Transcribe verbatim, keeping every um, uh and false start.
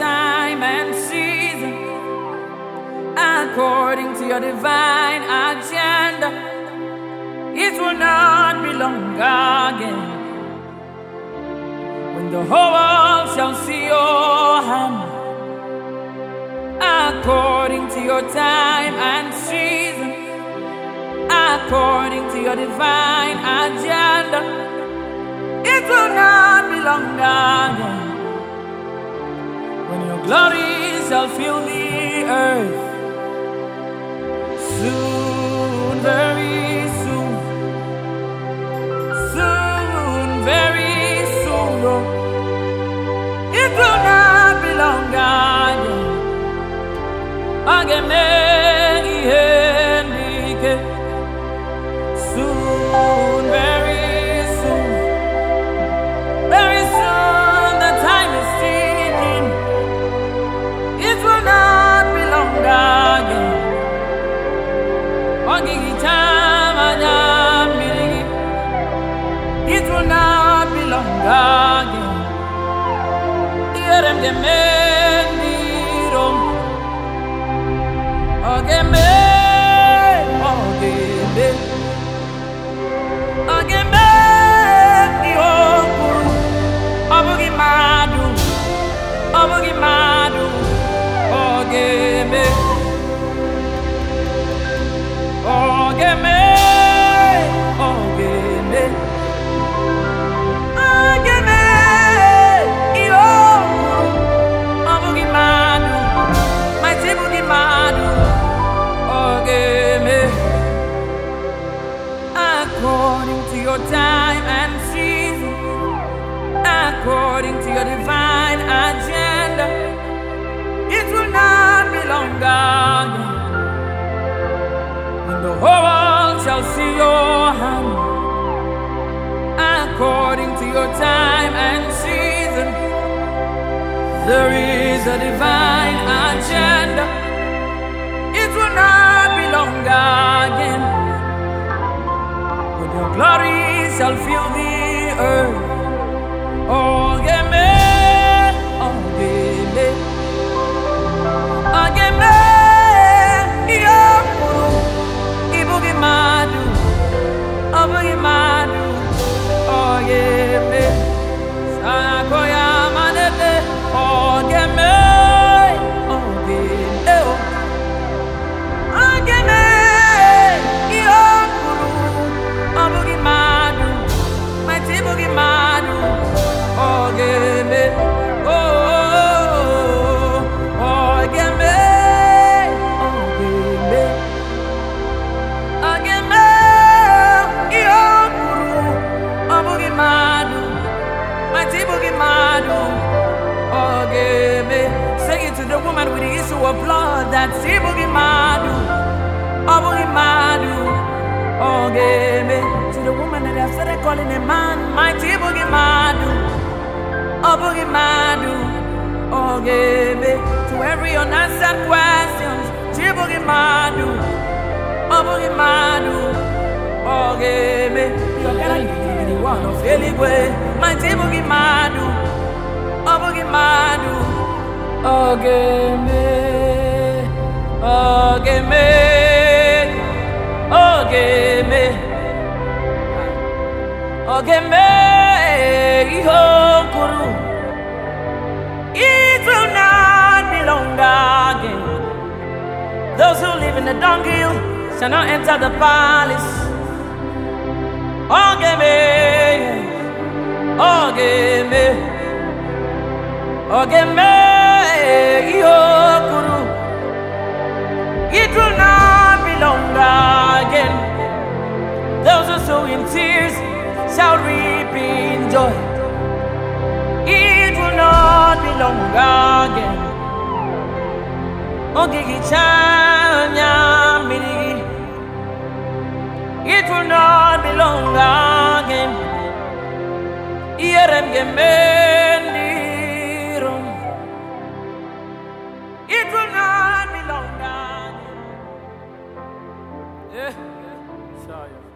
time and season, according to your divine agenda. It will not be long again when the whole world shall see your hand, according to your time and season, according to your divine agenda. It will not be long again when your glory shall fill the earth. Soon, very soon, soon, very soon, oh, it will not be long again. Again, soon, very soon, very soon, the time is ticking. It will not be long again. It will not be long again. According to your time and season, according to your divine agenda, it will not be long again when the whole world shall see your hand, according to your time and season. There is a divine agenda. It will not be long again when your glory shall fill the earth. Oh, give me, oh, give me, oh, give me, oh, ibugi madu, oh, ibugi madu, oh, give me, sanakoya manete, oh, give me, oh, give me, oh, give me, oh, ibugi madu, my ibugi madu. Oh, give me, oh, oh, oh, give me, oh, give me, oh, give me, oh, guru, oh, boogie madu, my tea boogie madu, oh, give me. Say it to the woman with the issue of blood, that tea boogie madu, oh, boogie madu, oh, give me. To the woman that have started calling a man, my tea boogie madu. Oh, boogie madu, oh, give me. To every unanswered questions, G boogie madu, oh, boogie madu, oh, give me. You're gonna be the one of Eligwe, my G boogie madu, oh, boogie madu, oh, give me, oh, give me, oh, give me, oh, give me. It will not be long again. Those who live in the dunghill shall not enter the palace. Oh, give me, oh, give me, oh, give me, oh, guru. It will not be long again. Those who sow in tears shall reap in joy. It will not be long again. Ogigi chanya mirigi. It will not be long again. Ierem gemendirum. It will not be long again. Yeah. Sorry.